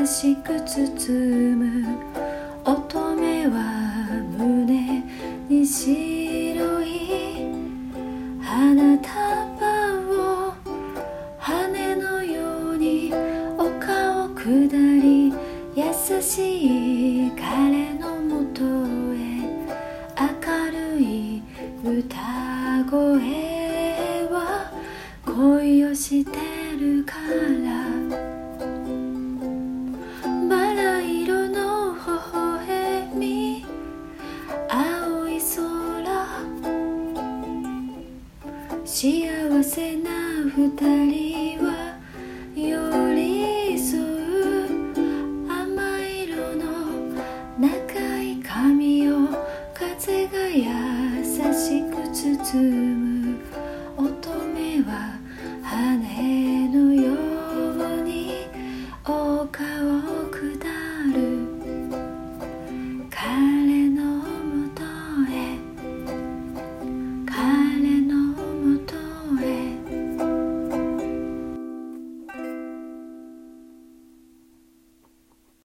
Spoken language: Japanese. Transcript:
しく包む。乙女は胸に白い花束を羽のように丘を下り、優しい彼のもとへ。明るい歌声は恋をしてるから。バラ色の微笑み、青い空、幸せな二人は寄り添う。甘い色の長い髪を風が優しく包む。乙女は羽のように丘を下る。